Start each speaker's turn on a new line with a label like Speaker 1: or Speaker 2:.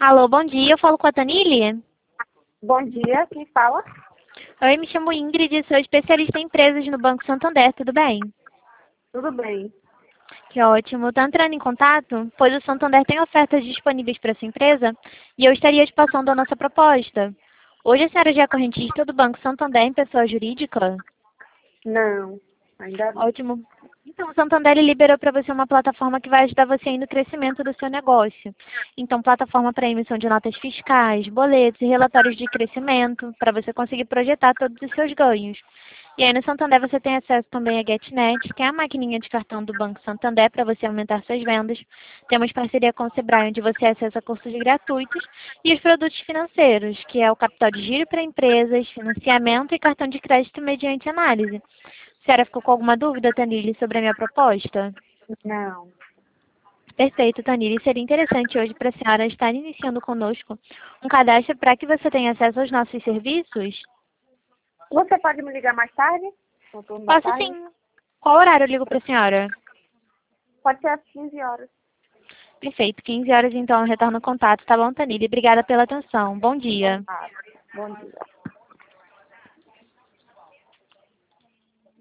Speaker 1: Alô, bom dia. Eu falo com a Tanile?
Speaker 2: Bom dia, quem fala?
Speaker 1: Oi, me chamo Ingrid, sou especialista em empresas no Banco Santander, tudo bem?
Speaker 2: Tudo bem.
Speaker 1: Que ótimo. Estou entrando em contato, pois o Santander tem ofertas disponíveis para sua empresa e eu estaria te passando a nossa proposta. Hoje a senhora já é correntista do Banco Santander em pessoa jurídica?
Speaker 2: Não, ainda não.
Speaker 1: Ótimo. Então, o Santander ele liberou para você uma plataforma que vai ajudar você aí no crescimento do seu negócio. Então, plataforma para emissão de notas fiscais, boletos e relatórios de crescimento, para você conseguir projetar todos os seus ganhos. E aí no Santander você tem acesso também a GetNet, que é a maquininha de cartão do Banco Santander para você aumentar suas vendas. Temos parceria com o Sebrae, onde você acessa cursos gratuitos. E os produtos financeiros, que é o capital de giro para empresas, financiamento e cartão de crédito mediante análise. A senhora ficou com alguma dúvida, Tanile, sobre a minha proposta?
Speaker 2: Não.
Speaker 1: Perfeito, Tanile. Seria interessante hoje para a senhora estar iniciando conosco um cadastro para que você tenha acesso aos nossos serviços?
Speaker 2: Você pode me ligar mais tarde? No turno da
Speaker 1: Posso
Speaker 2: tarde?
Speaker 1: sim. Qual horário eu ligo para a senhora?
Speaker 2: Pode ser às 15 horas.
Speaker 1: Perfeito. 15 horas, então, eu retorno o contato. Tá bom, Tanile? Obrigada pela atenção. Bom dia.
Speaker 2: Ah, bom dia.